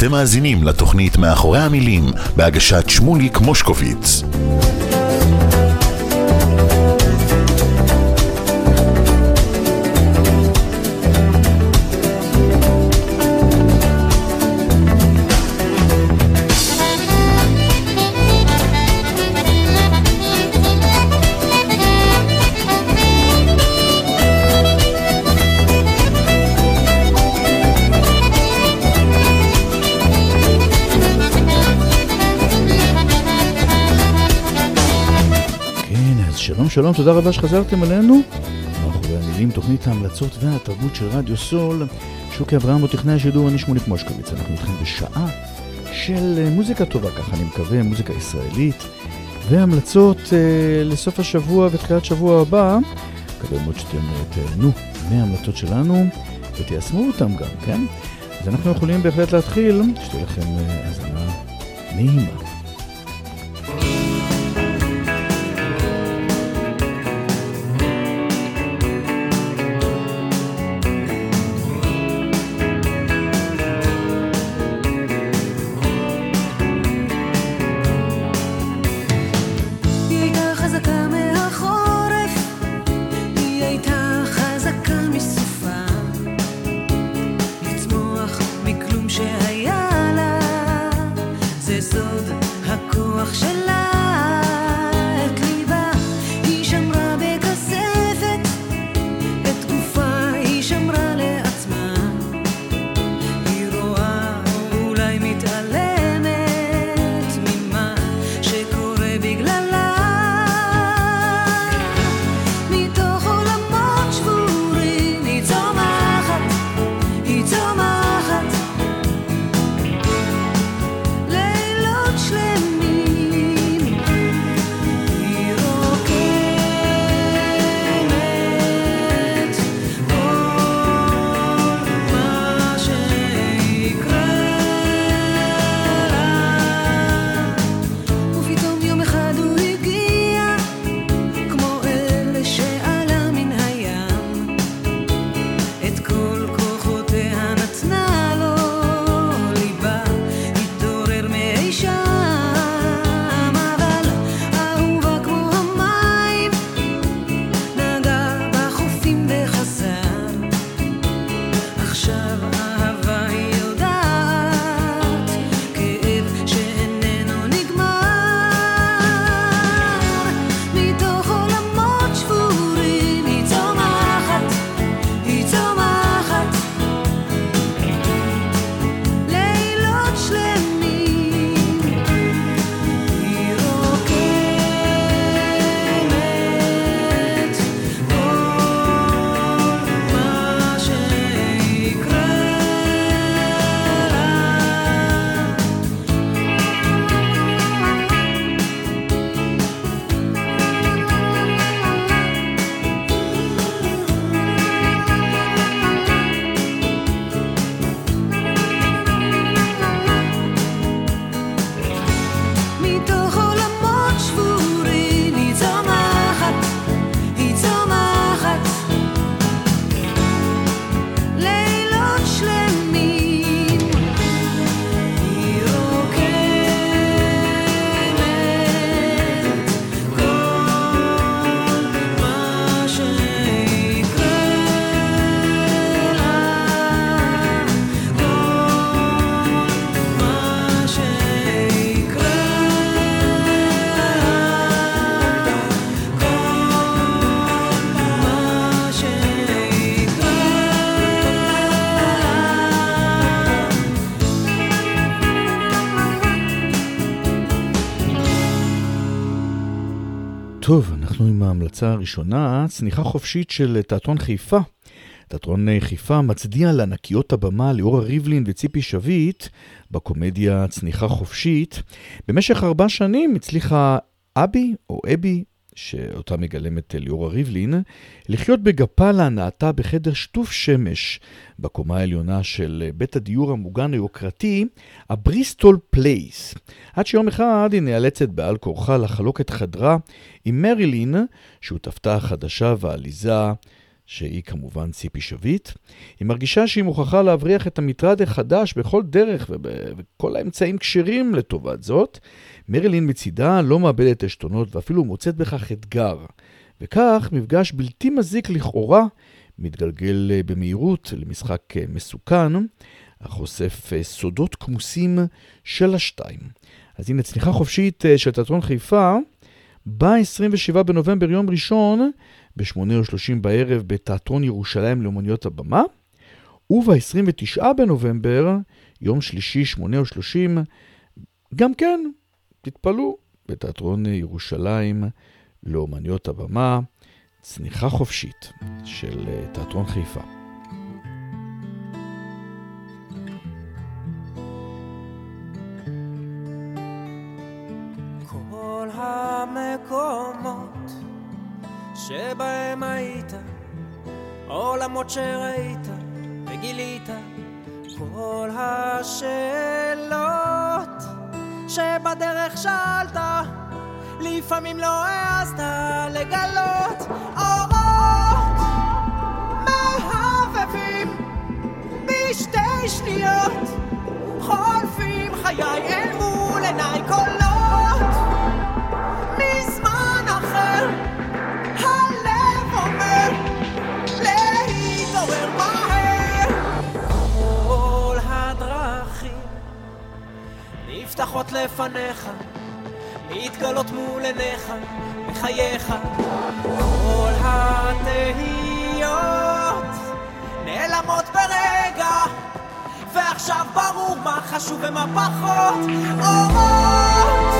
אתם מאזינים לתוכנית מאחורי המילים בהגשת שמוליק מושקוביץ. שלום, תודה רבה שחזרתם עלינו. מאחורי המילים, תוכנית ההמלצות והתרבות של רדיו סול. שוקי אברהם וטכנאי השידור, אני שמוליק מושקוביץ. אנחנו איתכם בשעה של מוזיקה טובה, ככה אני מקווה, מוזיקה ישראלית, והמלצות לסוף השבוע ותחילת שבוע הבא. מקווה מאוד שאתם תהנו מההמלצות שלנו ותיישמו אותם גם, כן? אז אנחנו יכולים בהחלט להתחיל, שתהיה לכם האזנה נעימה. טוב, אנחנו עם ההמלצה הראשונה, צניחה חופשית של תיאטרון חיפה. תיאטרון חיפה מצדיע לענקיות הבמה ליאורה ריבלין וציפי שביט בקומדיה צניחה חופשית. במשך 4 שנים הצליחה אבי או אבי, שאותה מגלמת ליאורה ריבלין, לחיות בגפה להנאתה בחדר שטוף שמש בקומה העליונה של בית הדיור המוגן היוקרתי, הבריסטול פלייס. עד שיום אחד היא נאלצת בעל כורחה לחלוק את חדרה עם מרילין, שותפתה החדשה והעליזה שהיא כמובן ציפי שביט. היא מרגישה שהיא מוכרחה להבריח את המטרד החדש בכל דרך וכל האמצעים כשרים לטובת זאת. מרילין מצידה לא מאבדת עשתונות ואפילו מוצאת בכך אתגר. וכך מפגש בלתי מזיק לכאורה מתגלגל במהירות למשחק מסוכן, החושף סודות כמוסים של השתיים. אז הנה צניחה חופשית של תיאטרון חיפה, ב-27 בנובמבר יום ראשון, ב-8:30 בערב בתיאטרון ירושלים לאומנויות הבמה, וב-29 בנובמבר, יום שלישי 8:30, גם כן, תתפלו, בתיאטרון ירושלים לאומנויות הבמה, צניחה חופשית של תיאטרון חיפה. כל המקומות שבהם היית, עולמות שראית וגילית, כל השאלות שבדרך שאלת, לפעמים לא העזת לגלות. אורות מהבבים בשתי שניות, חולפים חיי אל מול עיניי, קולות מזמן אחר, הלב אומר להתעורר מהר. כל הדרכים נפתחות לפניך, להתגלות מול עיניך בחייך, כל התהיות נעלמות ברגע, ועכשיו ברור מה חשוב ומה פחות. אורות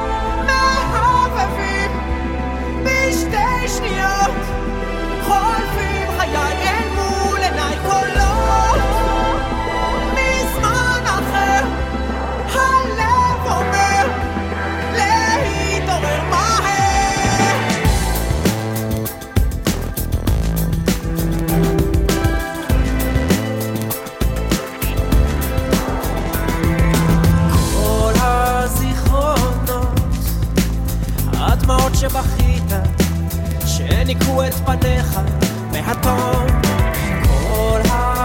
מהבבים בשתי שניות, חולפים חיי אל מול עיניי, קולות מזמן אחר, הלב אומר להתעורר מהר. כל הזיכרונות, הדמעות שבכית, שניקו את פניך מהתום, כל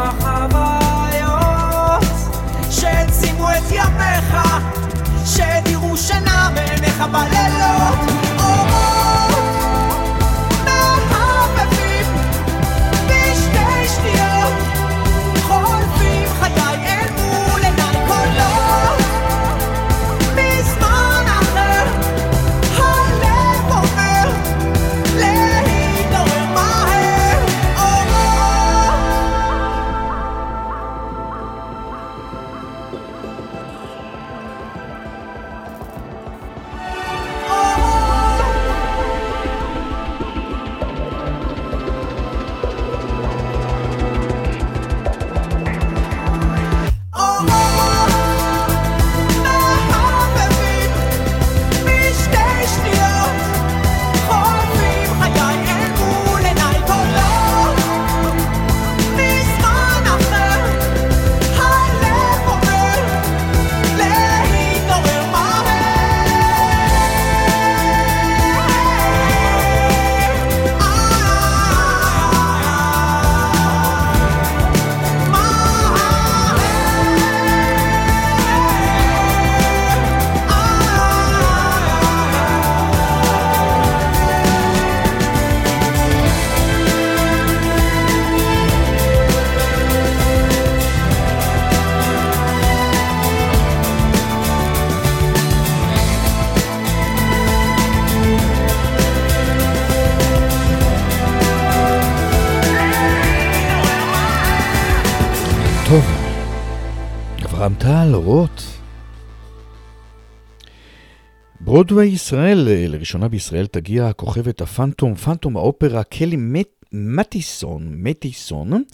החוויות שהצימו את ימיך, שדירו שינה מעיניך בלילות. אורות מהבבים בשתי שניות, חולפים חיי אל מול עיניי, קולות מזמן אחר, הלב אומר להתעורר מהר. טוב, אברהם טל, אורות. ברודווי ישראל, לראשונה בישראל תגיע הכוכבת הפנטום, פנטום האופרה קלי מטיסון,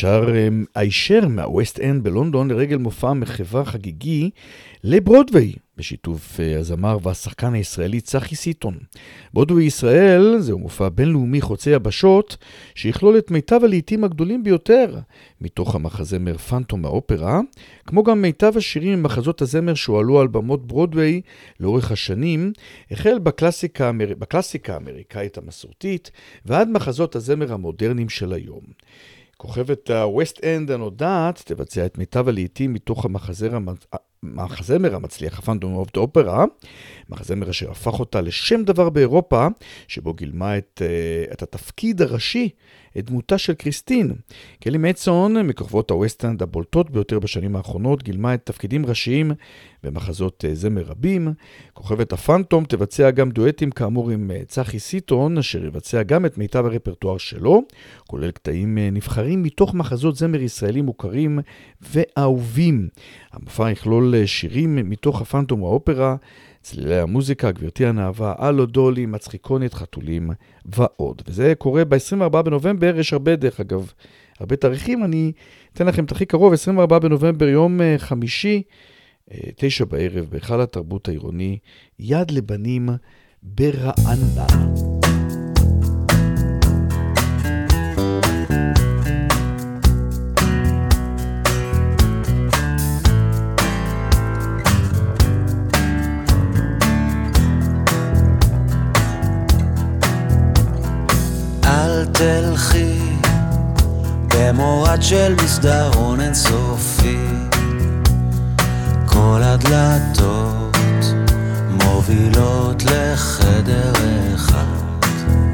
הישר מהווסט אנד בלונדון לרגל מופע מחווה חגיגי לברודווי בשיתוף הזמר והשחקן הישראלי צחי סיטון. ברודווי ישראל זהו מופע בינלאומי חוצה יבשות שיכלול את מיטב הלעיתים הגדולים ביותר מתוך המחזמר פנטום האופרה, כמו גם מיטב השירים ממחזות הזמר שהועלו על במות ברודווי לאורך השנים, החל בקלאסיקה האמריקאית המסורתית ועד מחזות הזמר המודרניים של היום. כוכבת הווסט אנד הנודעת תבצע את מיטב הלעיתים מתוך המחזמר המצליח הפנטום אוף דה אופרה, מחזמר אשר הפך אותה לשם דבר באירופה, שבו גילמה את התפקיד הראשי, את דמותה של קריסטין. קלי מצון, מכוכבות הווסט אנד הבולטות ביותר בשנים האחרונות, גילמה את תפקידים ראשיים במחזות זמר רבים. כוכבת הפנטום תבצע גם דואטים כאמור עם צחי סיטון, אשר יבצע גם את מיטב הרפרטואר שלו, כולל קטעים נבחרים מתוך מחזות זמר ישראלים מוכרים ואהובים. המופע יכלול שירים מתוך הפנטום האופרה, צלילי המוזיקה, גברתי הנאהבה, אלו דולי, מצחיקונת, חתולים ועוד. וזה קורה ב-24 בנובמבר, יש הרבה דרך אגב, הרבה תאריכים, אני אתן לכם את הכי קרוב, 24 בנובמבר, יום חמישי, 9 בערב, בהיכל התרבות העירוני, יד לבנים ברעננה. תלכי במורד של מסדרון אינסופי, כל הדלתות מובילות לחדר אחד,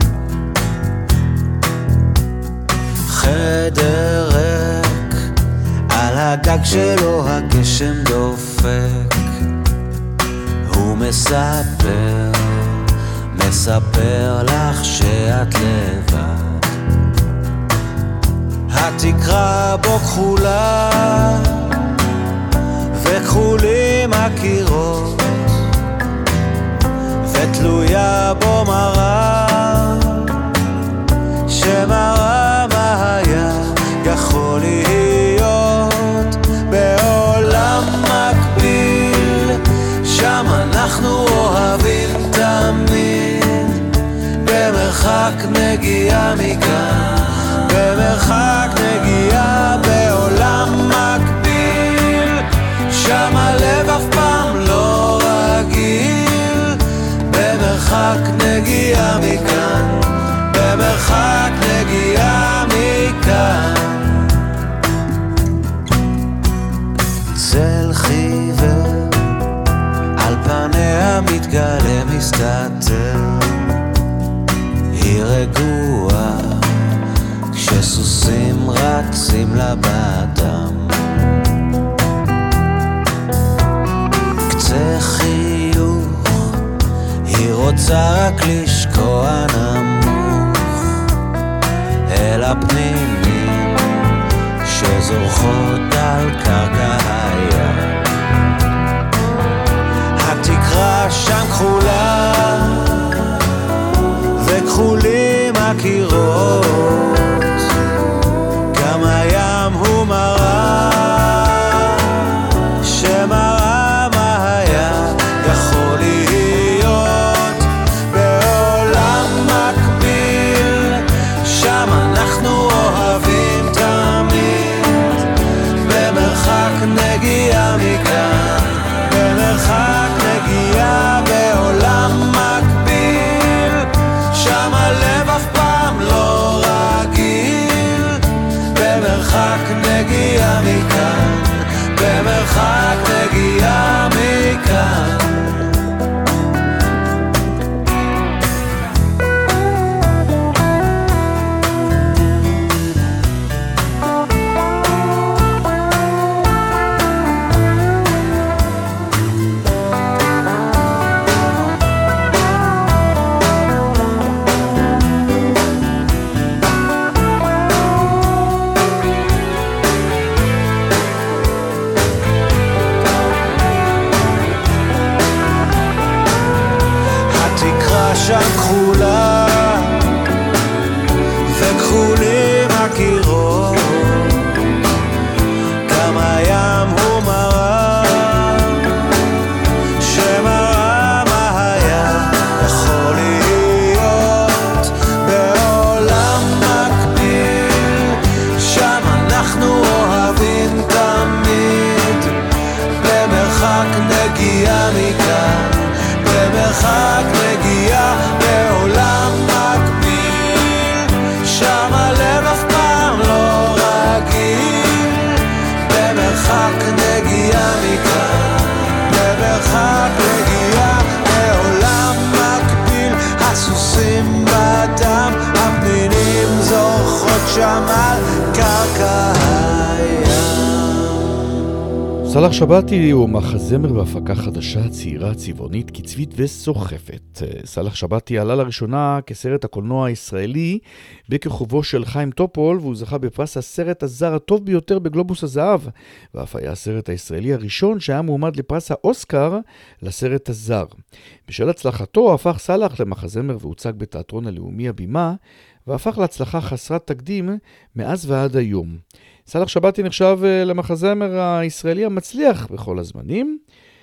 חדר ריק, על הגג שלו הגשם דופק, הוא מספר לך שאת לבד, התקרה בו כחולה וכחולים הקירות, ותלויה בו מראה שמראה מה היה יכול להיות בעולם מקביל, שם אנחנו אוהבים תמיד, במרחק נגיעה מכאן, במרחק נגיעה בעולם מקביל, שם הלב אף פעם לא רגיל, במרחק נגיעה מכאן, במרחק נגיעה מכאן. צל חיוור על פניה מתגלה מסתתר, היא רגועה כשסוסים רצים לבדם, קצה חיוך, היא רוצה רק לשקוע נמוך אל הפנינים שזורחות על קרקע הים, התקרה שם כחולה וכחולים הקירות, גם הים הוא מראה שמראה מה היה יכול להיות בעולם מקביל, שם אנחנו אוהבים תמיד, במרחק נגיעה מכאן, במרחק נגיעה בעולם מקביל, שם הלב אף פעם לא רגיל, במרחק נגיעה מכאן, במרחק נגיעה מכאן. שם כחולה וכחולים הקירות, גם הים הוא מראה במרחק נגיעה בעולם מקביל, שם הלב אף פעם לא רגיל, במרחק נגיעה מכאן, במרחק נגיעה בעולם מקביל, הסוסים בדם, הפנינים זורחות שם על קרקע הים. סלאח שבתי הוא מחזמר בהפקה חדשה, צעירה, צבעונית, קצבית וסוחפת. סלאח שבתי עלה לראשונה כסרט הקולנוע הישראלי בכיכובו של חיים טופול, והוא זכה בפרס הסרט הזר הטוב ביותר בגלובוס הזהב, ואף היה הסרט הישראלי הראשון שהיה מועמד לפרס האוסקר לסרט הזר. בשל הצלחתו הפך סלאח למחזמר והוצג בתיאטרון הלאומי הבימה, והפך להצלחה חסרת תקדים מאז ועד היום. סלאח שבתי נחשב למחזמר הישראלי המצליח בכל הזמנים.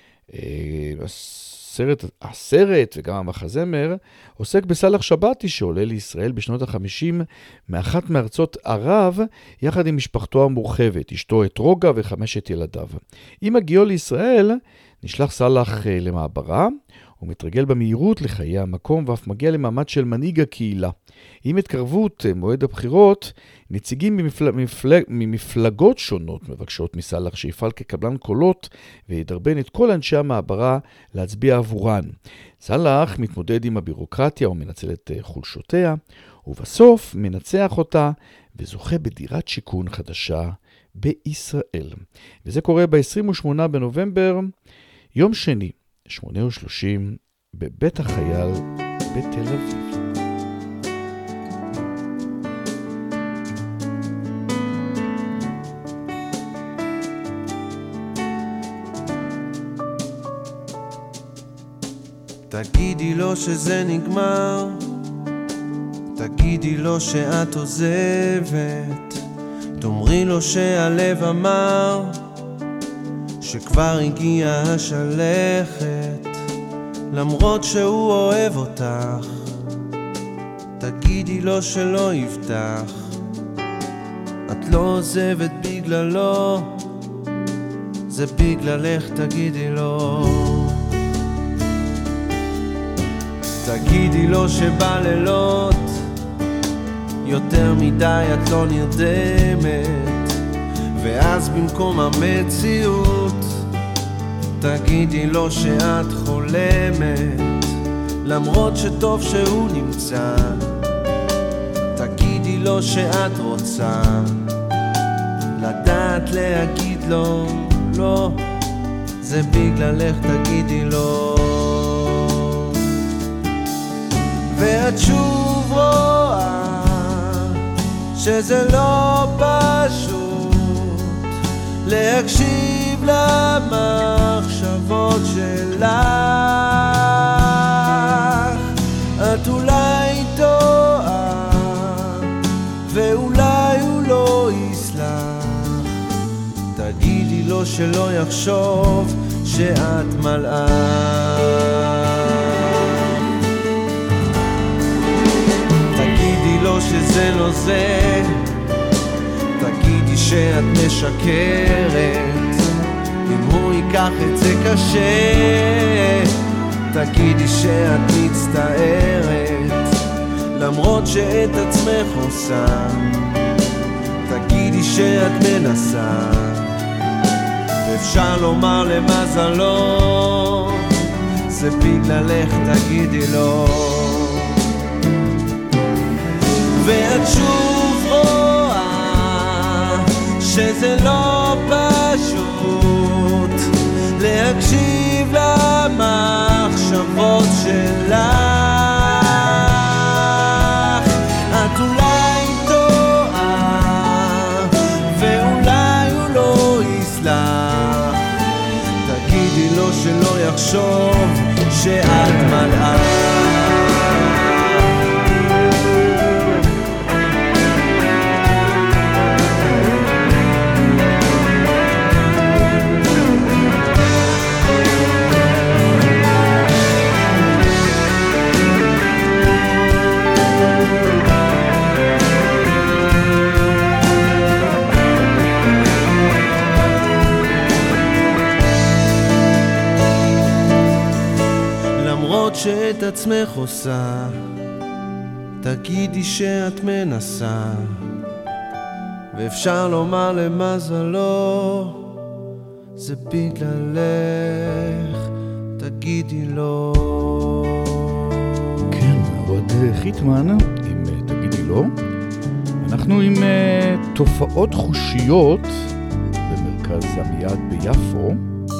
הסרט וגם המחזמר עוסק בסלאח שבתי שעולה לישראל בשנות ה-50 מאחת מארצות ערב יחד עם משפחתו המורחבת, אשתו אתרוגה וחמשת ילדיו. עם הגיעו לישראל נשלח סלאח למעברה, הוא מתרגל במהירות לחיי המקום ואף מגיע למעמד של מנהיג הקהילה. עם התקרבות מועד הבחירות, נציגים ממפלגות שונות מבקשות מסלאח שיפעל כקבלן קולות וידרבן את כל אנשי המעברה להצביע עבורן. סלאח מתמודד עם הבירוקרטיה ומנצל את חולשותיה, ובסוף מנצח אותה וזוכה בדירת שיכון חדשה בישראל. וזה קורה ב-28 בנובמבר, יום שני, 8:30 בבית החייל בתל אביב. תגידי לו שזה נגמר, תגידי לו שאת עוזבת, תאמרי לו שהלב אמר שכבר הגיעה השלכת, למרות שהוא אוהב אותך. תגידי לו שלא יבטח, את לא עוזבת בגללו, זה בגללך, תגידי לו. תגידי לו שבלילות יותר מדי את לא נרדמת, ואז במקום המציאות תגידי לו שאת חולמת, למרות שטוב שהוא נמצא. תגידי לו שאת רוצה לדעת להגיד לו לא, זה בגללך, תגידי לו. ואת שוב רואה שזה לא פשוט להקשיב למחשבות שלך, את אולי טועה ואולי הוא לא יסלח. תגידי לו שלא יחשוב שאת מלאך, תגידי לו שזה לא זה, תגידי שאת משקרת, אם הוא ייקח את זה קשה. תגידי שאת מצטערת, למרות שאת עצמך עושה. תגידי שאת מנסה, ואפשר לומר למזלו, זה בגללך, תגידי לו. ואת שוב רואה שזה לא פשוט להקשיב למחשבות שלך, את אולי טועה ואולי הוא לא יסלח. תגידי לו שלא יחשוב שאת מלאך. שאת עצמך עושה, תגידי שאת מנסה, ואפשר לומר למזלו, זה בגללך, תגידי לו. כן, עוד חיטמן, אם תגידי לו. אנחנו עם תופעות חושיות במרכז עמיעד ביפו,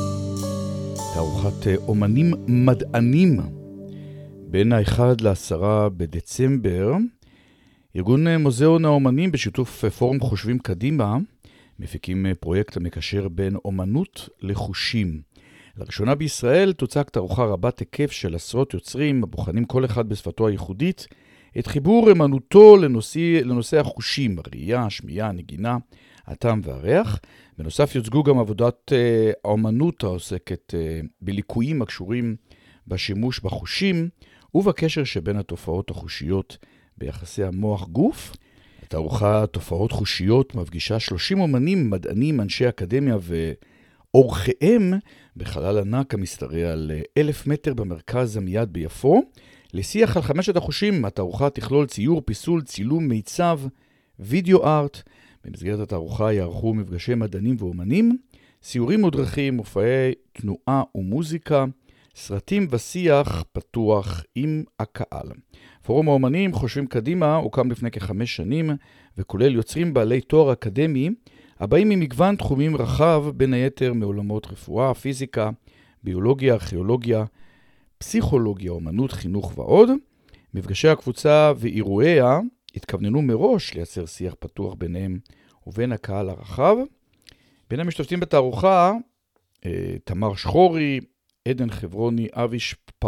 תערוכת אומנים מדענים בין ה-1 ל-10 בדצמבר. ארגון מוזיאון האומנים בשיתוף פורום חושבים קדימה מפיקים פרויקט המקשר בין אומנות לחושים. לראשונה בישראל תוצג תערוכה רבת היקף של עשרות יוצרים הבוחנים כל אחד בשפתו הייחודית את חיבור אמנותו לנושא החושים, הראייה, השמיעה, הנגינה, הטעם והריח. בנוסף יוצגו גם עבודת האומנות העוסקת בליקויים הקשורים בשימוש בחושים ובקשר שבין התופעות החושיות ביחסי המוח גוף. התערוכה תופעות חושיות מפגישה 30 אומנים, מדענים, אנשי אקדמיה ואורחיהם בחלל ענק המשתרע על 1,000 מטר במרכז עמיעד ביפו. לשיח על 5 החושים, התערוכה תכלול ציור, פיסול, צילום, מיצב, וידאו ארט. במסגרת התערוכה יערכו מפגשי מדענים ואומנים, סיורים מודרכים, מופעי תנועה ומוזיקה, סרטים ושיח פתוח עם הקהל. פורום האומנים חושבים קדימה הוקם לפני כ5 שנים וכולל יוצרים בעלי תואר אקדמי הבאים ממגוון תחומים רחב, בין היתר מעולמות רפואה, פיזיקה, ביולוגיה, ארכיאולוגיה, פסיכולוגיה, אומנות, חינוך ועוד. מפגשי הקבוצה ואירועיה התכווננו מראש לייצר שיח פתוח ביניהם ובין הקהל הרחב. בין המשתתפים בתערוכה תמר שחורי, עדן חברוני, אבי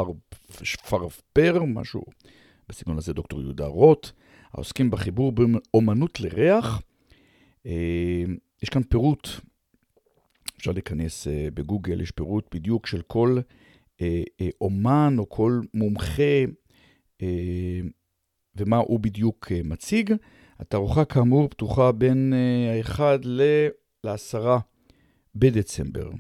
שפרפר, משהו בסגנון הזה, דוקטור יהודה רוט, העוסקים בחיבור בין אומנות לריח. יש כאן פירוט, אפשר להיכנס בגוגל, יש פירוט בדיוק של כל אומן או כל מומחה ומה הוא בדיוק מציג. התערוכה כאמור פתוחה בין ה-1 ל-10 בדצמבר.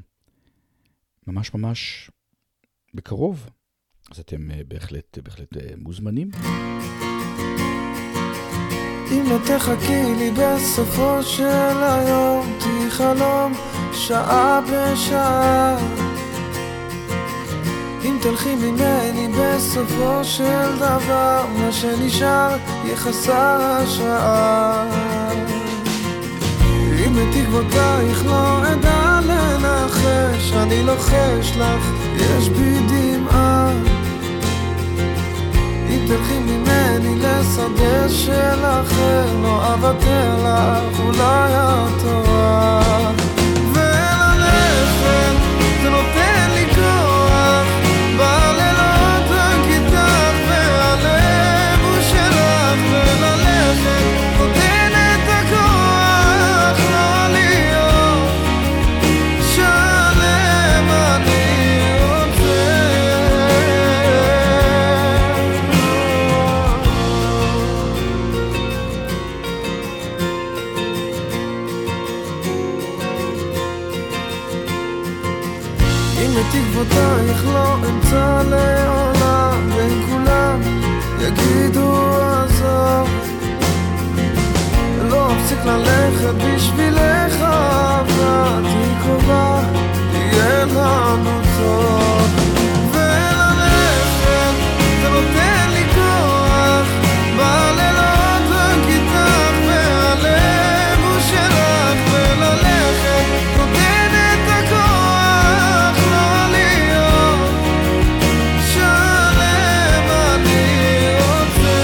ממש בקרוב. אז אתם בהחלט מוזמנים. אם לא תחכי לי בסופו של היום, תהי חלום שעה בשעה. אם תלכי ממני בסופו של דבר, מה שנשאר יהיה חסר השעה. אם בתקוותייך לא אדע לנחש, אני לוחש לך, יש בי דמעה. אם תלכי ממני לשדה של אחר, לא אוותר לך, אולי התורה. וללכת זה נותן לי כוח, בלילות רק איתך והלב הוא שלך. וללכת נותן את הכוח, לא להיות שלם אני רוצה. אם בתקוותייך לא אמצא לעולם, בין כולם יגידו עזוב. לא אפסיק ללכת בשבילך, אבל תהי קרובה, יהיה לנו טוב. וללכת זה נותן לי כוח, בלילות רק איתך והלב הוא שלך. וללכת נותן את הכוח, לא להיות שלם אני רוצה.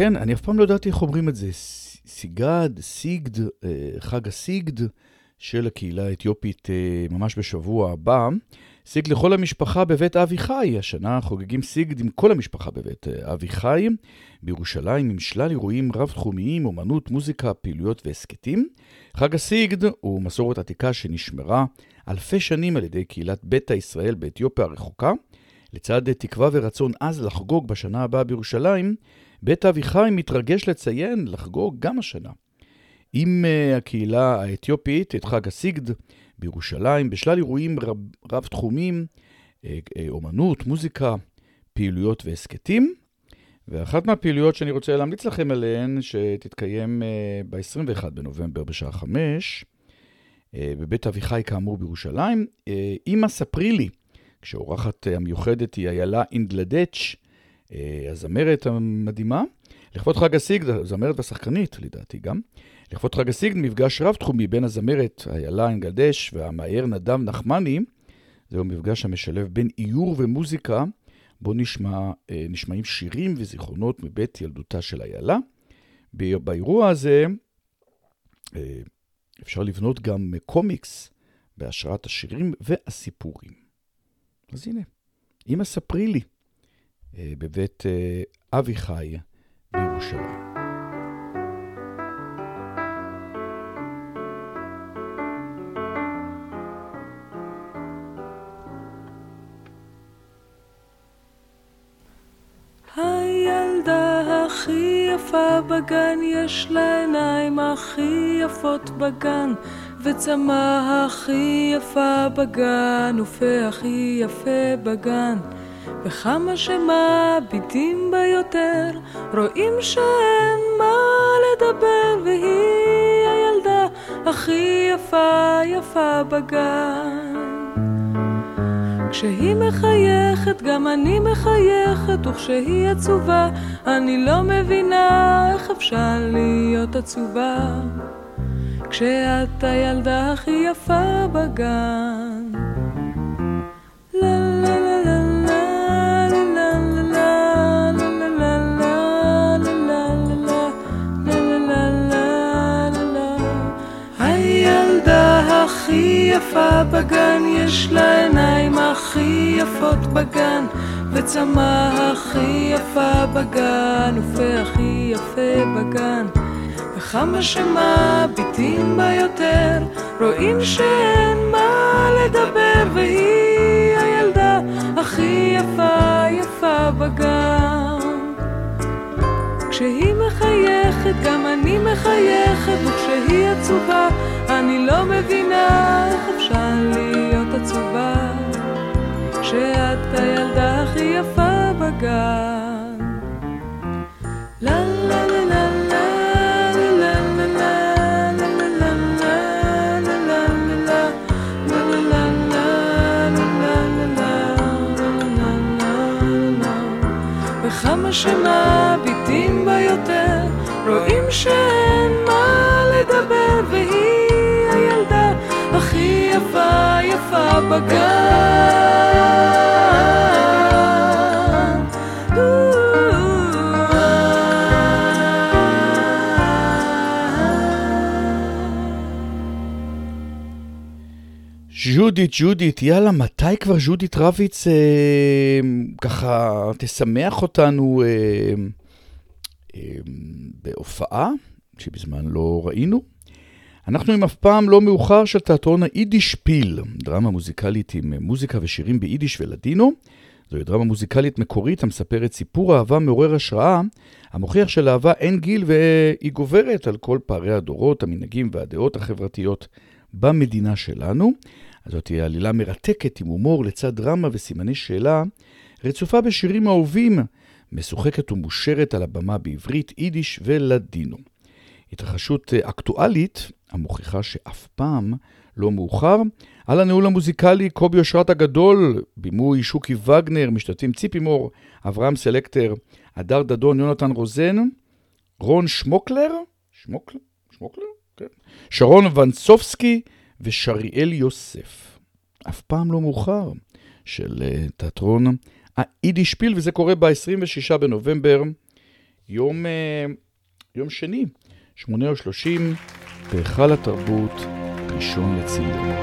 כן, אני אף פעם לא ידעתי איך אומרים את זה. סיגד, חג הסיגד של הקהילה האתיופית ממש בשבוע הבא. סיגד לכל המשפחה בבית אבי חי. השנה חוגגים סיגד עם כל המשפחה בבית אבי חי, בירושלים, עם שלל אירועים רב-תחומיים, אומנות, מוזיקה, פעילויות והסקטים. חג הסיגד הוא מסורת עתיקה שנשמרה אלפי שנים על ידי קהילת ביתא ישראל באתיופיה הרחוקה. לצד תקווה ורצון אז לחגוג בשנה הבאה בירושלים, בית אבי חי מתרגש לציין לחגוג גם השנה עם הקהילה האתיופית את חג הסיגד בירושלים בשלל אירועים רב-תחומים, אומנות, מוזיקה, פעילויות והסקטים. ואחת מהפעילויות שאני רוצה להמליץ לכם עליהן, שתתקיים ב-21 בנובמבר בשעה 5, בבית אבי חי כאמור בירושלים, אמא ספרי לי, כשאורחת המיוחדת היא איילה אינגלדץ', הזמרת המדהימה. לכבוד חג הסיגד, הזמרת והשחקנית לדעתי גם, לכבוד חג הסיגד מפגש רב-תחומי בין הזמרת איילה אינגלדץ' והמאייר נדב נחמני. זהו מפגש המשלב בין איור ומוזיקה, בו נשמעים שירים וזיכרונות מבית ילדותה של איילה. באירוע הזה אפשר לבנות גם קומיקס בהשראת השירים והסיפורים. אז הנה, אמא ספרי לי, בבית אבי חי בירושלים. הילדה הכי יפה בגן, יש לה עיניים הכי יפות בגן, וצמא הכי יפה בגן, ופה הכי יפה בגן. וכמה שמביטים בה יותר, רואים שאין מה לדבר, והיא הילדה הכי יפה בגן. כשהיא מחייכת גם אני מחייכת, וכשהיא עצובה אני לא מבינה איך אפשר להיות עצובה. כשאת הילדה הכי יפה בגן. הכי יפה בגן, יש לה עיניים הכי יפות בגן, וצמא הכי יפה בגן, ופה הכי יפה בגן. וכמה שמביטים בה יותר, רואים שאין מה לדבר, והיא הילדה הכי יפה בגן. כשהיא מחייכת גם אני מחייכת, וכשהיא עצובה אני לא מבינה איך אפשר להיות עצובה. כשאת הילדה הכי יפה בגן. לה לה לה לה לה לה לה וכמה שמביטים בה יותר, רואים שאין מה לדבר, והיא הילדה הכי יפה בגן. ג'ודית, יאללה, מתי כבר ג'ודית רביץ ככה תשמח אותנו בהופעה שבזמן לא ראינו? אנחנו עם אף פעם לא מאוחר של תיאטרון היידיש פיל, דרמה מוזיקלית עם מוזיקה ושירים ביידיש ולדינו. זוהי דרמה מוזיקלית מקורית המספרת סיפור אהבה מעורר השראה, המוכיח שלאהבה אין גיל והיא גוברת על כל פערי הדורות, המנהגים והדעות החברתיות במדינה שלנו. אז זאת תהיה עלילה מרתקת עם הומור לצד דרמה וסימני שאלה, רצופה בשירים אהובים, משוחקת ומושרת על הבמה בעברית, יידיש ולדינו. התרחשות אקטואלית המוכיחה שאף פעם לא מאוחר. על הניהול המוזיקלי קובי אושרת הגדול, בימוי שוקי וגנר, משתתפים ציפי מור, אברהם סלקטר, הדר דדון, יונתן רוזן, רון שמוקלר, כן. שרון ונסופסקי ושריאל יוסף. אף פעם לא מאוחר של תיאטרון היידיש פיל, וזה קורה ב-26 בנובמבר. יום שני, 8:30, בהיכל התרבות, ראשון לציון.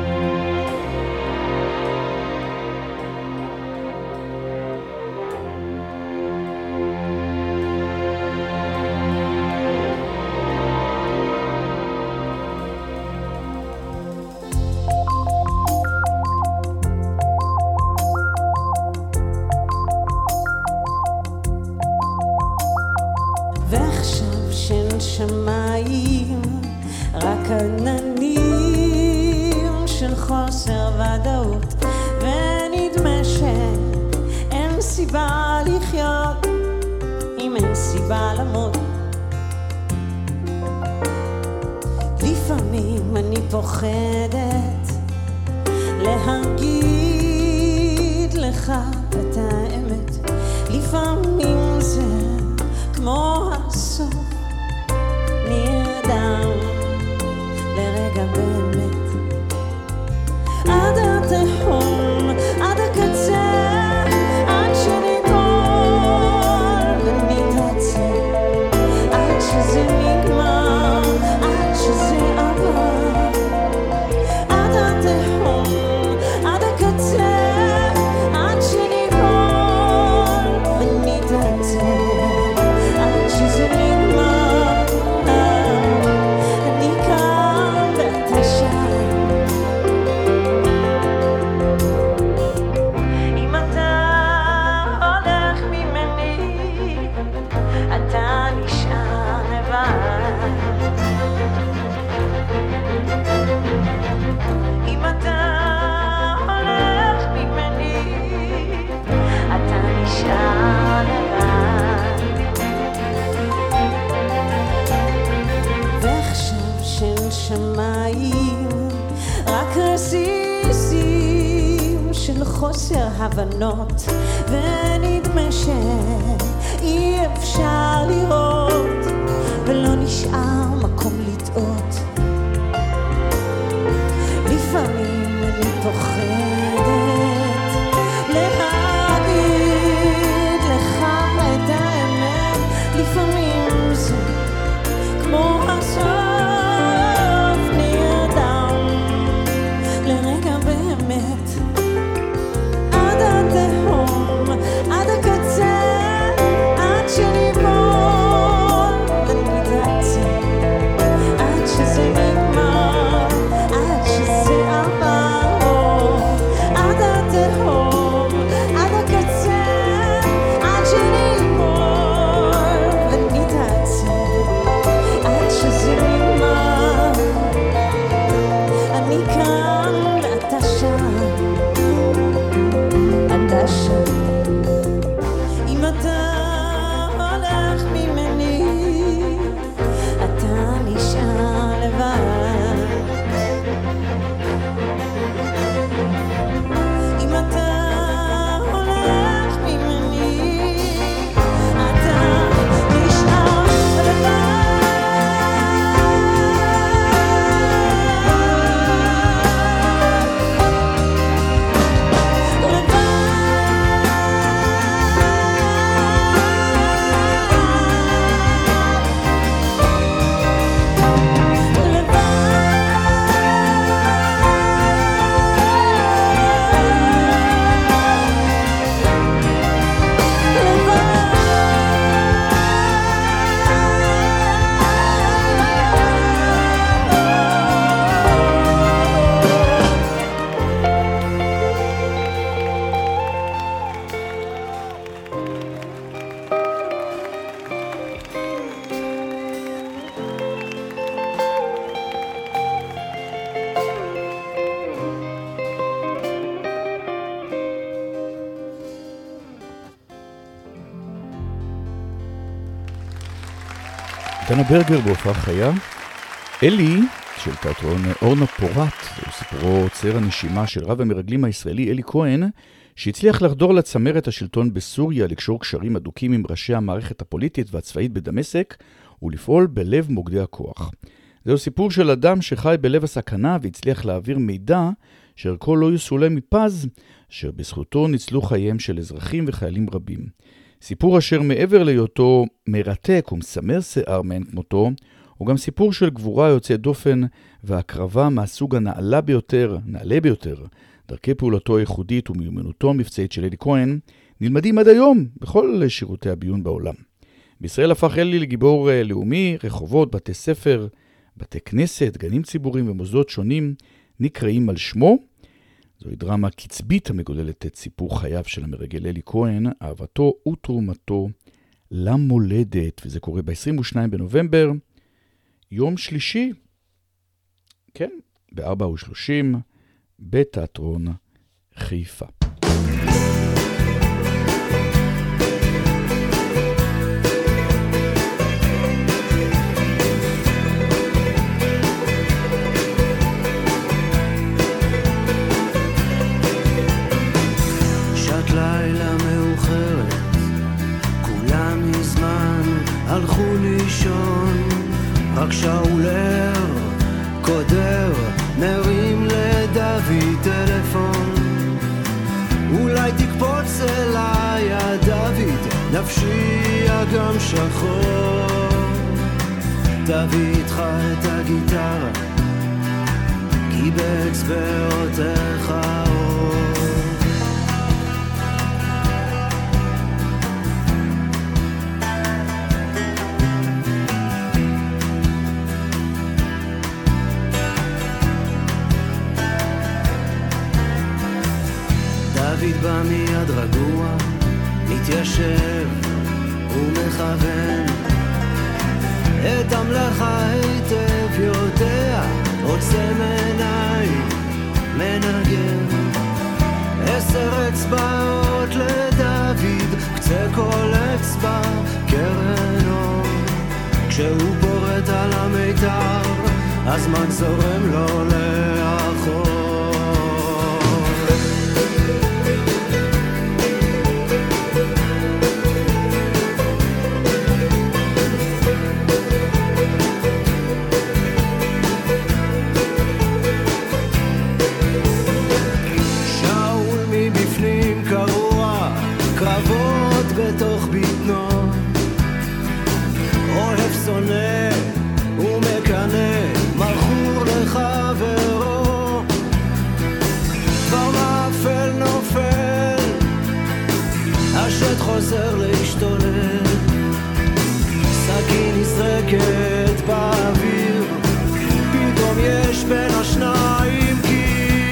ועכשיו של שמיים רק עננים של חוסר ודאות, ונדמה שאין סיבה לחיות אם אין סיבה למות. לפעמים אני פוחדת להגיד לך את האמת, לפעמים זה כמו הסוף נרדם לרגע באמת, עד התהום, עד הקצה, עד שניפול ונתעצר, עד שזה נגמר, עד שזה עבר, עד התהום, עד הקצה, עד שניפול ונתעצר, שזה נגמר, אני כאן ואתה שם. אם אתה הולך ממני, אתה נשאר לבד. אם אתה הולך ממני, אתה נשאר לבד. ועכשיו של שמיים רק רסיסים של חוסר הבנות, ונדמה שאי אפשר לראות ולא נשאר מקום לטעות. לפעמים אני פוחדת להגיד לך את האמת, לפעמים זה כמו הסוף נרדם לרגע באמת, עד התהום, עד הקצה, עד שניפול ונתעצר, עד שזה נגמר, עד שזה עבר, עד התהום, עד הקצה, עד שניפול ונתעצר, עד שזה נגמר, אני כאן ואתה שם, אתה שם. אם אתה הולך ממני, אתה נשאר לבד. אם אתה הולך ממני, אתה נשאר לבד. דנה ברגר בהופעה חיה. אלי של תיאטרון אורנה פורט, הוא סיפורו צער הנשימה של רב המרגלים הישראלי אלי כהן, שהצליח לחדור לצמרת השלטון בסוריה, לקשור קשרים אדוקים עם ראשי המערכת הפוליטית והצבאית בדמשק, ולפעול בלב מוקדי הכוח. זהו סיפור של אדם שחי בלב הסכנה והצליח להעביר מידע שערכו לא יסולא מפז, אשר בזכותו ניצלו חייהם של אזרחים וחיילים רבים. סיפור אשר מעבר להיותו מרתק ומסמר שיער מאין כמותו, הוא גם סיפור של גבורה יוצאת דופן והקרבה מהסוג נעלה ביותר. דרכי פעולתו הייחודית ומיומנותו המבצעית של אלי כהן נלמדים עד היום בכל שירותי הביון בעולם. בישראל הפך אלי לגיבור לאומי, רחובות, בתי ספר, בתי כנסת, גנים ציבוריים ומוסדות שונים נקראים על שמו. זוהי דרמה קצבית המגוללת את סיפור חייו של המרגל אלי כהן, אהבתו ותרומתו למולדת, וזה קורה ב-22 בנובמבר, יום שלישי, כן, ב-4:30 בתיאטרון חיפה. הלכו לישון, רק שאולר קודר, נרים לדוד טלפון. אולי תקפוץ אליי דוד, נפשי אגם שחור. תביא איתך את הגיטרה, כי באצבעותיך אור. דוד בא מיד רגוע, מתיישב ומכוון את המלאכה היטב, יודע, עוצם עיניים, מנגן 10 אצבעות לדוד, קצה כל אצבע קרן אור. כשהוא פורט על המיתר, הזמן זורם לו לאחור. בתוך ביטנו, אוהב שונא ומקנה, מלכור לחברו. כבר מאפל נופל, השט חוזר להשתולל, סכין נזרקת באוויר, פתאום יש בין השניים קיר.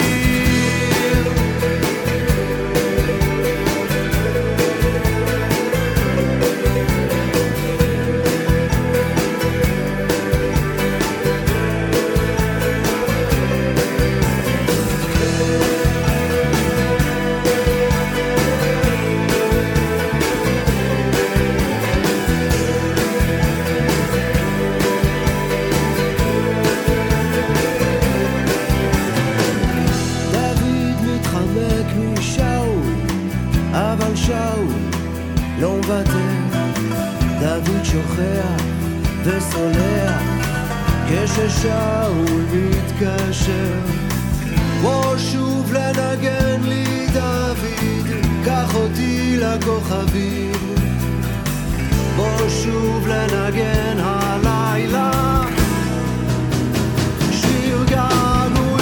לא מוותר, דוד שוכח וסולח, כששאול מתקשר. בוא שוב לנגן לי דוד, קח אותי לכוכבים. בוא שוב לנגן הלילה, שיר געגועים.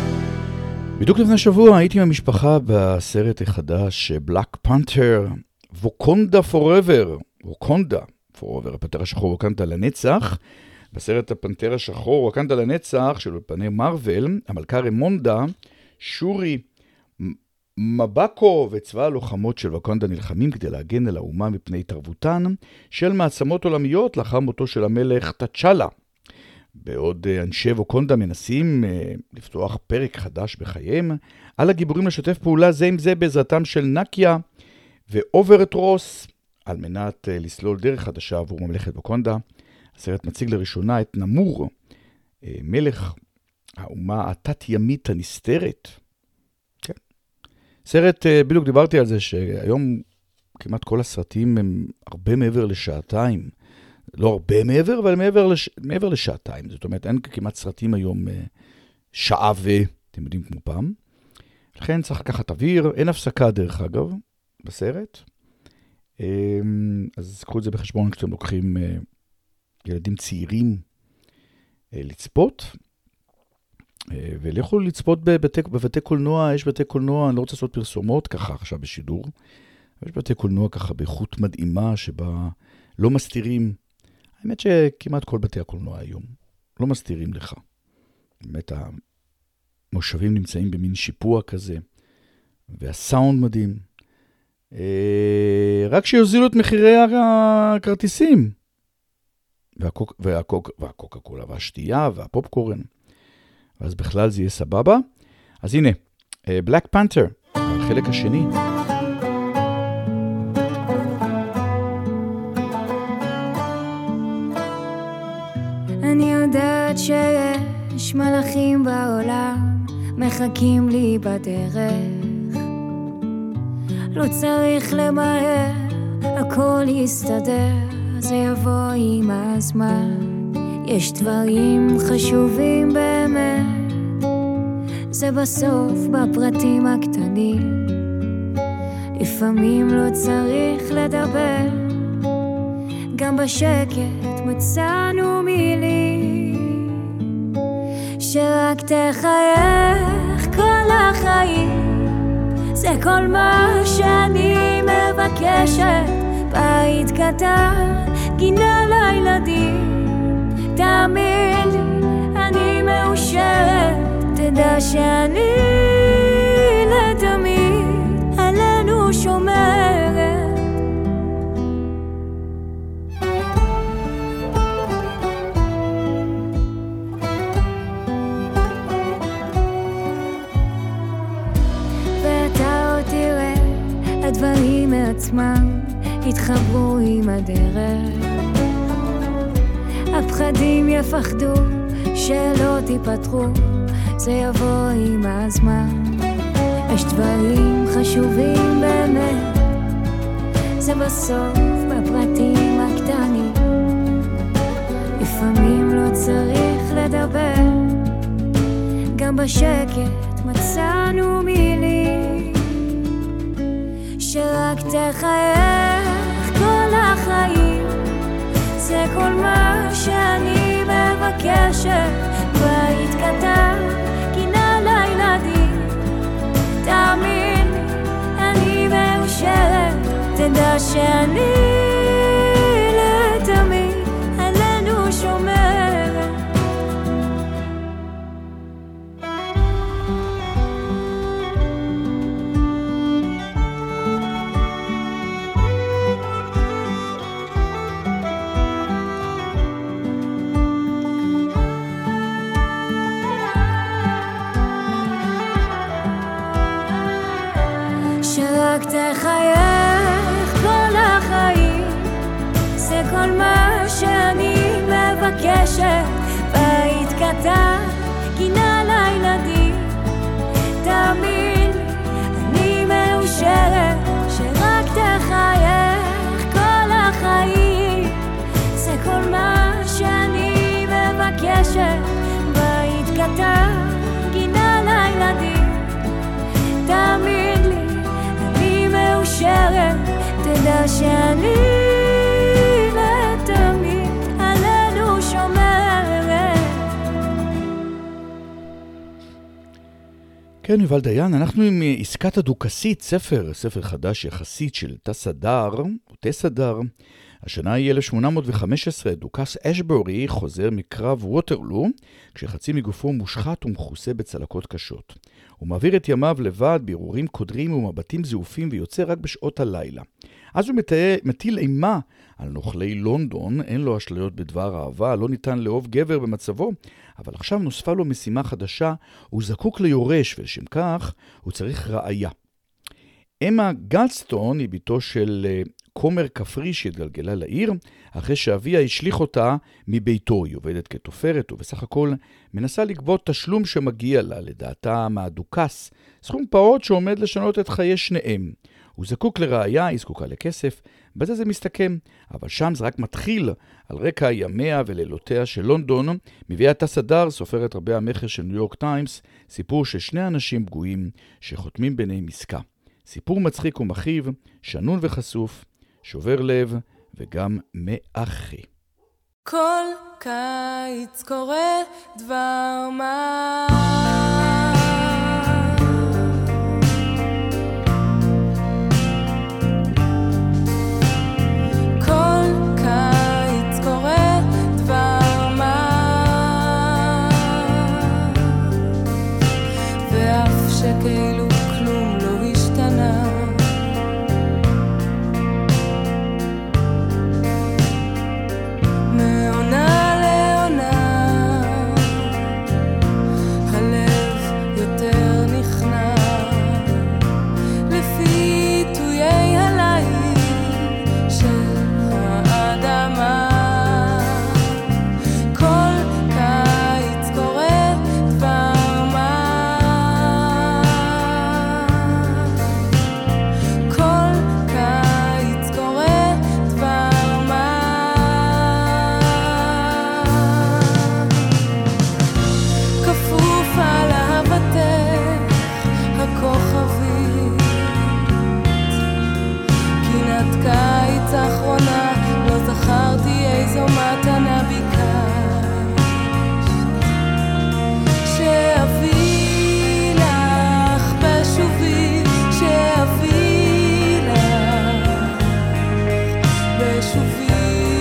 בדיוק לפני שבוע הייתי עם המשפחה בסרט החדש בלק פנת'ר, ווקונדה פוראבר, ווקונדה פוראבר, הפנתר השחור ווקנדה לנצח. בסרט הפנתר השחור ווקנדה לנצח של אולפני מארוול, המלכה רמונדה, שורי מבקו וצבא הלוחמות של ווקנדה נלחמים כדי להגן על האומה מפני התערבותן של מעצמות עולמיות לאחר מותו של המלך תצ'אלה. בעוד אנשי ווקנדה מנסים לפתוח פרק חדש בחייהם, על הגיבורים לשתף פעולה זה עם זה בעזרתם של נקיה ואוברטרוס, על מנת לסלול דרך חדשה עבור ממלכת ווקנדה. הסרט מציג לראשונה את נמור, מלך האומה התת-ימית הנסתרת. כן. סרט, בדיוק דיברתי על זה שהיום כמעט כל הסרטים הם הרבה מעבר לשעתיים. לא הרבה מעבר, אבל מעבר לשעתיים. זאת אומרת, אין כמעט סרטים היום שעה אתם יודעים כמו פעם. לכן צריך לקחת אוויר, אין הפסקה דרך אגב בסרט. אז קחו את זה בחשבון כשאתם לוקחים ילדים צעירים לצפות. ולכו לצפות בבתי קולנוע, יש בתי קולנוע, אני לא רוצה לעשות פרסומות ככה עכשיו בשידור. יש בתי קולנוע ככה באיכות מדהימה שבה לא מסתירים. האמת שכמעט כל בתי הקולנוע היום לא מסתירים לך. באמת המושבים נמצאים במין שיפוע כזה, והסאונד מדהים. רק שיוזילו את מחירי הכרטיסים. והקוקה קולה והשתייה והפופקורן. ואז בכלל זה יהיה סבבה. אז הנה, בלק פנתר, החלק השני. אני יודעת שיש מלאכים בעולם מחכים לי בדרך, לא צריך למהר, הכל יסתדר, זה יבוא עם הזמן. יש דברים חשובים באמת, זה בסוף בפרטים הקטנים. לפעמים לא צריך לדבר, גם בשקט מצאנו מילים, שרק תחייך כל החיים, זה כל מה שאני מבקשת. בית קטן, גינה לילדים, תאמין לי, אני מאושרת, תדע שאני לתמיד עלינו שומרת. ואתה עוד תראה, הדברים מעצמם התחברו עם הדרך. הפחדים יפחדו שלא תיפתחו, זה יבוא עם הזמן. יש דברים חשובים באמת, זה בסוף בפרטים הקטנים. לפעמים לא צריך לדבר, גם בשקט מצאנו מילים, שרק תחייך כל החיים, זה כל מה שאני מבקשת. בית קטן, גינה לילדים, תאמין לי, אני מאושרת, תדע שאני לתמיד עלינו שומרת. שרק תחייך כל החיים, זה כל מה שאני מבקשת. בית קטן, גינה לילדים, תאמין לי, אני מאושרת, שרק תחייך כל החיים, זה כל מה שאני מבקשת. בית קטן, גינה לילדים, תאמין לי, מאושרת, תדע שאני לתמיד עלינו שומרת. כן, יובל דיין, אנחנו עם עסקת הדוכסית, ספר חדש יחסית של טס הדר. השנה היא 1815, דוכס אשבורי חוזר מקרב ווטרלו, כשחצי מגופו מושחת ומכוסה בצלקות קשות. הוא מעביר את ימיו לבד בירורים קודרים ומבטים זעופים ויוצא רק בשעות הלילה. אז הוא מטיל אימה על נוכלי לונדון, אין לו אשליות בדבר אהבה, לא ניתן לאהוב גבר במצבו, אבל עכשיו נוספה לו משימה חדשה, הוא זקוק ליורש, ולשם כך הוא צריך ראיה. אמה גלדסטון היא ביתו של כומר כפרי שהתגלגלה לעיר, אחרי שאביה השליך אותה מביתו. היא עובדת כתופרת ובסך הכל מנסה לגבות תשלום שמגיע לה, לדעתה מהדוכס, סכום פעוט שעומד לשנות את חיי שניהם. הוא זקוק לראיה, היא זקוקה לכסף, בזה זה מסתכם, אבל שם זה רק מתחיל. על רקע ימיה ולילותיה של לונדון, מביאה טס הדר, סופרת רבי המחר של ניו יורק טיימס, סיפור של שני אנשים פגועים שחותמים ביניהם עסקה. סיפור מצחיק ומכאיב, שנון וחשוף, שובר לב וגם מאחי. כל קיץ קורה דבר מה, כל קיץ קורה דבר מה, ואף שכאילו כלום לא השתנה, מעונה לעונה הלב יותר נכנע לפי טויי הליל של האדמה. כל קיץ קורה דבר מה, כל קיץ קורה דבר מה, כפוף על אהבתך הכוכבית, קינת קיץ האחרונה, לא זכרתי איזו מתנה ביקשת, שאביא לך בשובי, שאביא לך בשובי.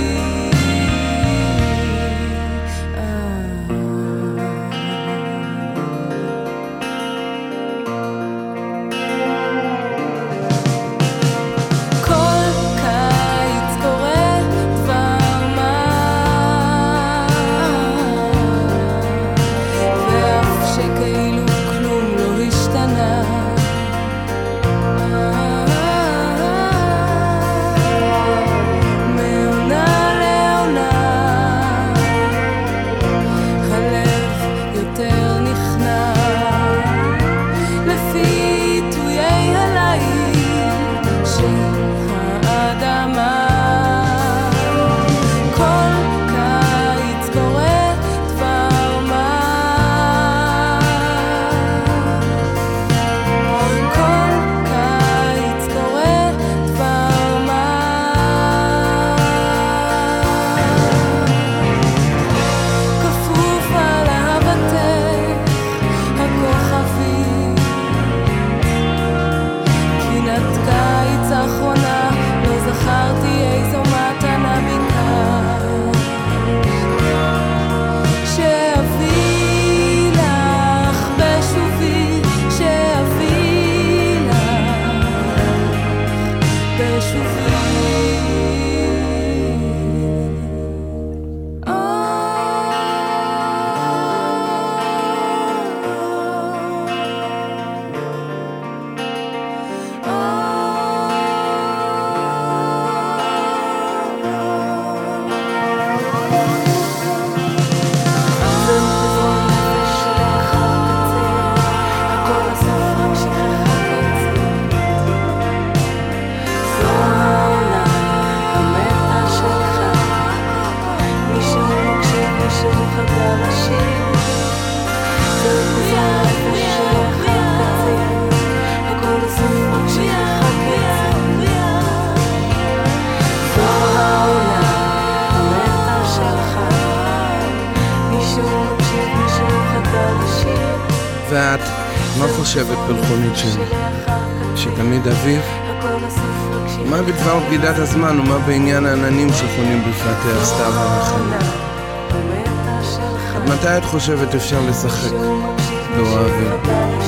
כל קיץ קורה דבר מה, ואף שכאילו כלום לא השתנה, מעונה לעונה הלב יותר נכנע לפי טויי הליל של האדמה. כל קיץ קורה דבר מה, כל קיץ קורה דבר מה, כפוף על אהבתך הכוכבית, קינת קיץ האחרונה, לא זכרתי איזו מתנה ביקשת, שאביא לך בשובי, שאביא לך בשובי. ואת מה חושבת פלחונית שלי? שתמיד אביב? מה בדבר בגידת הזמן ומה בעניין העננים שחונים בפרטי הסתיו והמחנה? עד מתי את חושבת אפשר לשחק? לא אוהבים.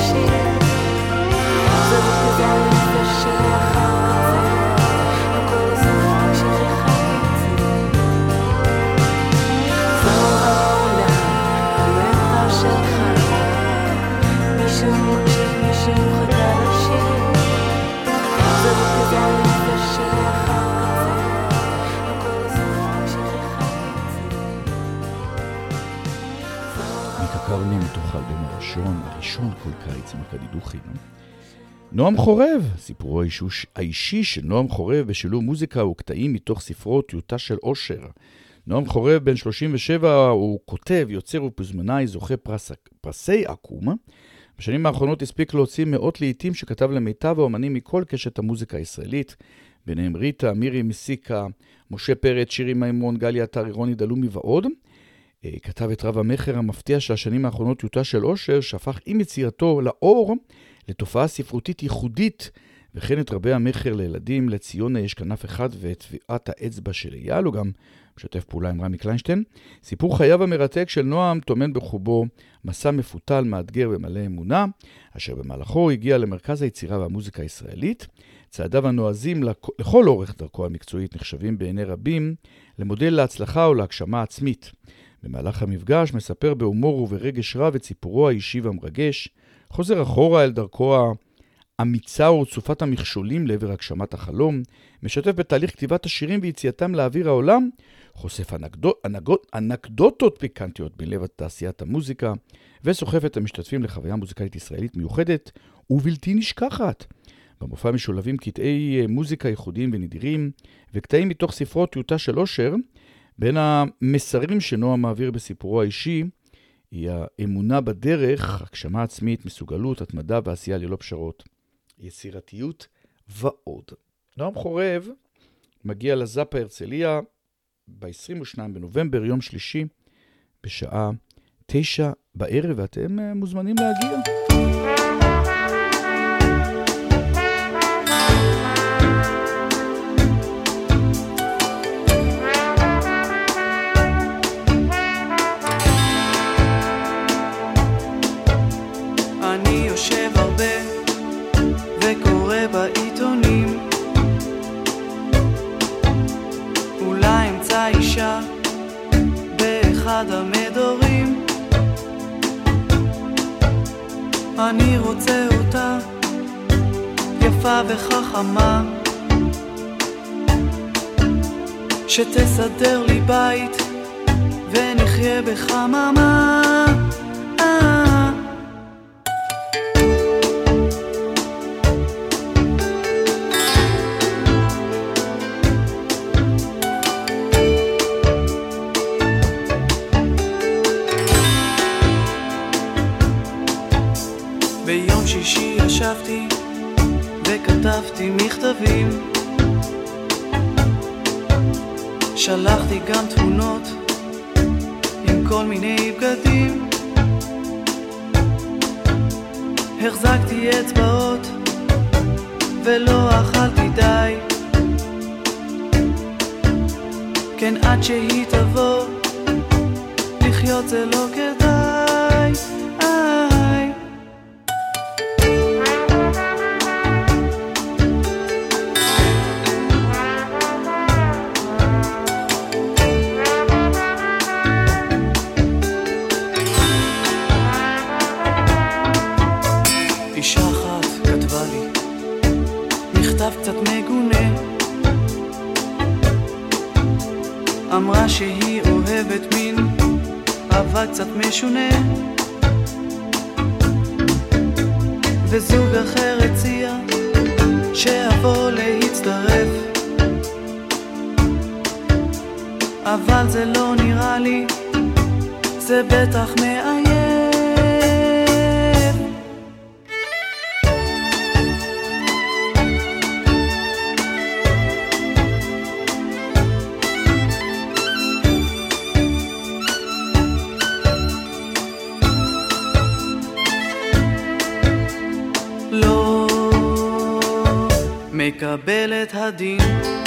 קרני מתוך האלבום הראשון כל קיץ עם הקדידוכי. נועם חורב, סיפורו האישי של נועם חורב בשילוב מוזיקה וקטעים מתוך ספרו טיוטה של אושר. נועם חורב בן 37, הוא כותב, יוצר ופזמונאי, זוכה פרסי אקו"ם. בשנים האחרונות הספיק להוציא מאות לעיתים שכתב למיטב האומנים מכל קשת המוזיקה הישראלית, ביניהם ריטה, מירי מסיקה, משה פרץ, שירי מימון, גלי עטר, רוני דלומי ועוד. כתב את רב המחר המפתיע של השנים האחרונות טיוטה של אושר, שהפך עם יצירתו לאור לתופעה ספרותית ייחודית, וכן את רבי המחר לילדים, לציון יש כנף אחד ואת טביעת האצבע של אייל, הוא גם משתף פעולה עם רמי קליינשטיין. סיפור חייו המרתק של נועם טומן בחובו מסע מפותל, מאתגר ומלא אמונה, אשר במהלכו הגיע למרכז היצירה והמוזיקה הישראלית. צעדיו הנועזים לכל אורך דרכו המקצועית נחשבים בעיני רבים למודל להצלחה או להגשמה עצמית. במהלך המפגש מספר בהומור וברגש רב את סיפורו האישי והמרגש, חוזר אחורה אל דרכו האמיצה ורצופת המכשולים לעבר הגשמת החלום, משתף בתהליך כתיבת השירים ויציאתם לאוויר העולם, חושף אנקדוטות פיקנטיות בלב תעשיית המוזיקה, וסוחף את המשתתפים לחוויה מוזיקלית ישראלית מיוחדת ובלתי נשכחת. במופע משולבים קטעי מוזיקה ייחודיים ונדירים, וקטעים מתוך ספרו טיוטה של אושר. בין המסרים שנועם מעביר בסיפורו האישי, היא האמונה בדרך, הגשמה עצמית, מסוגלות, התמדה ועשייה ללא פשרות, יצירתיות ועוד. נועם חורב מגיע לזאפה הרצליה ב-22 בנובמבר, יום שלישי, בשעה 9 בערב, ואתם מוזמנים להגיע. יושב הרבה וקורא בעיתונים, אולי אמצא אישה באחד המדורים, אני רוצה אותה יפה וחכמה, שתסדר לי בית ונחיה בחממה. ביום שישי ישבתי וכתבתי מכתבים, שלחתי גם תמונות עם כל מיני בגדים, החזקתי אצבעות ולא אכלתי די, כן עד שהיא תבוא לחיות זה לא כדאי. אישה אחת כתבה לי מכתב קצת מגונה, אמרה שהיא אוהבת מין אהבה קצת משונה, וזוג אחר הציע שאבוא להצטרף, אבל זה לא נראה לי, זה בטח מאיים. מקבל את הדין.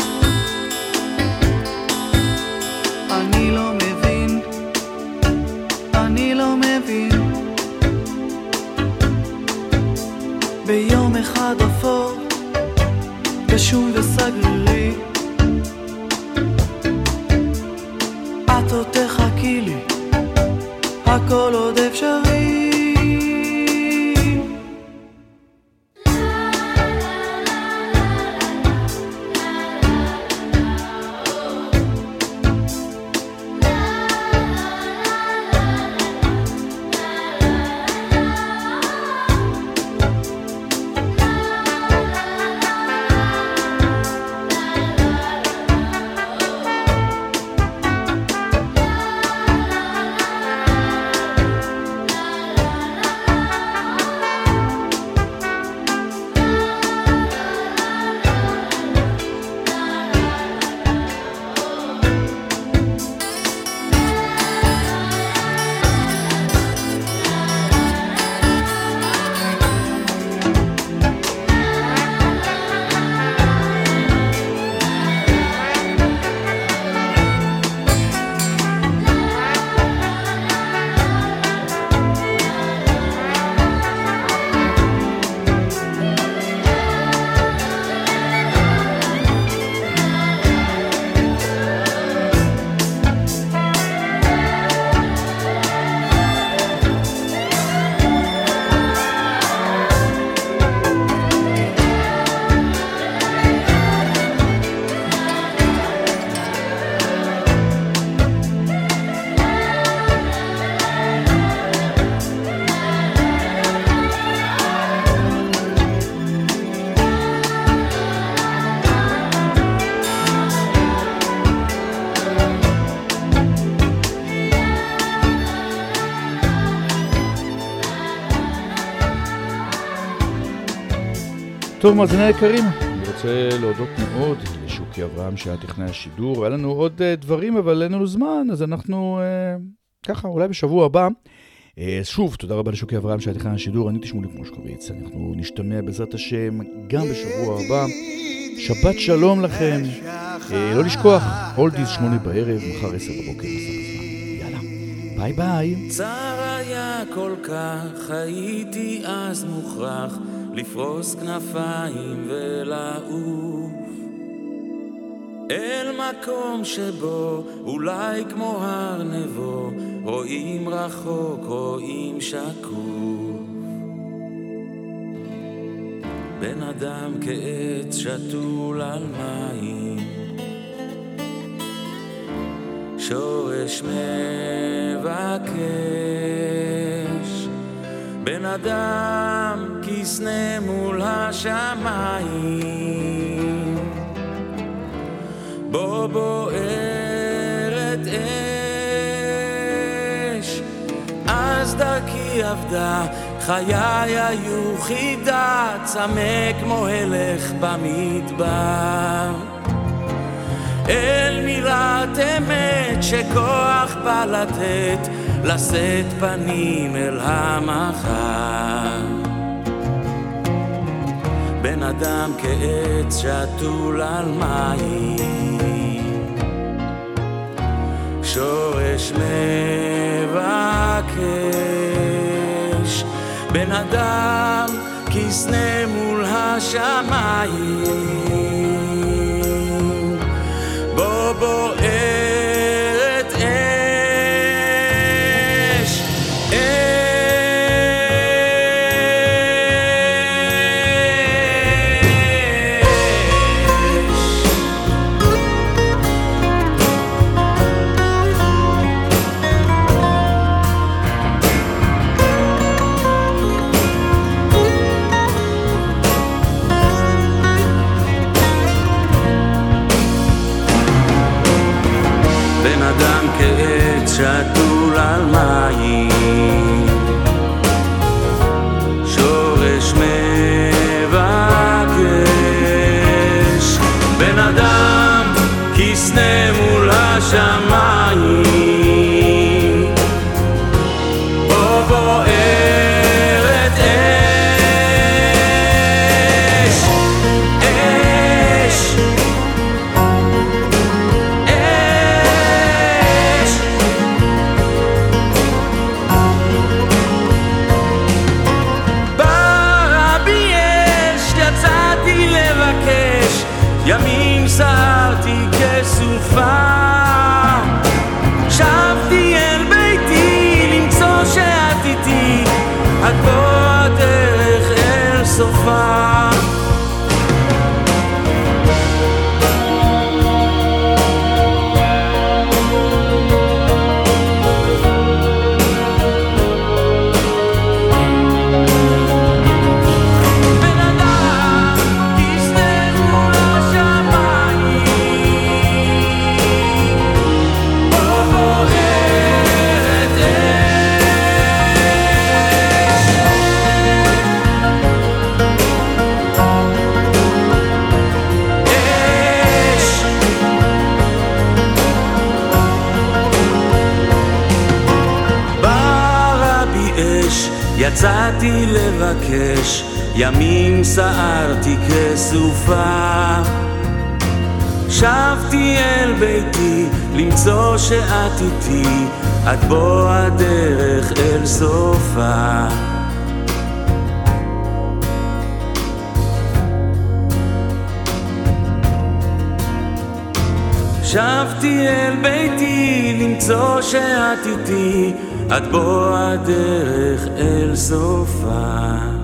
אני לא מבין, אני לא מבין. ביום אחד אפור, גשום וסגרירי, את עוד תחכי לי, הכל עוד אפשרי. טוב, מאזיני היקרים, אני רוצה להודות מאוד לשוקי אברהם שהיה טכנאי השידור. היה לנו עוד דברים, אבל אין לנו זמן, אז אנחנו ככה, אולי בשבוע הבא. שוב, תודה רבה לשוקי אברהם שהיה טכנאי השידור. אני שמוליק מושקוביץ. אנחנו נשתמע בעזרת השם גם בשבוע הבא. שבת שלום לכם. לא לשכוח, הולדיז 8 בערב, מחר 10 בבוקר. יאללה, ביי ביי. צער היה כל כך, הייתי אז מוכרח לפרוס כנפיים ולעוף אל מקום שבו אולי כמו הר נבו רואים רחוק, רואים שקוף. בן אדם כעץ שתול על מים, שורש מבקש. בן אדם כסנה מול השמיים, בו בוערת אש. אז דרכי עבדה, חיי היו חידה, צמא כמו הלך במדבר. אל מילת אמת שכוח בא לתת, לשאת פנים אל המחר. בן אדם כעץ שתול על מים, שורש מבקש. בן אדם כסנה מול השמיים, בו בוערת אש. עד בוא הדרך אל סופה. יצאתי לבקש, ימים סערתי כסופה. שבתי אל ביתי, למצוא שאת איתי, עד בוא הדרך אל סופה. שבתי אל ביתי, למצוא שאת איתי, עד בוא הדרך אל סופה.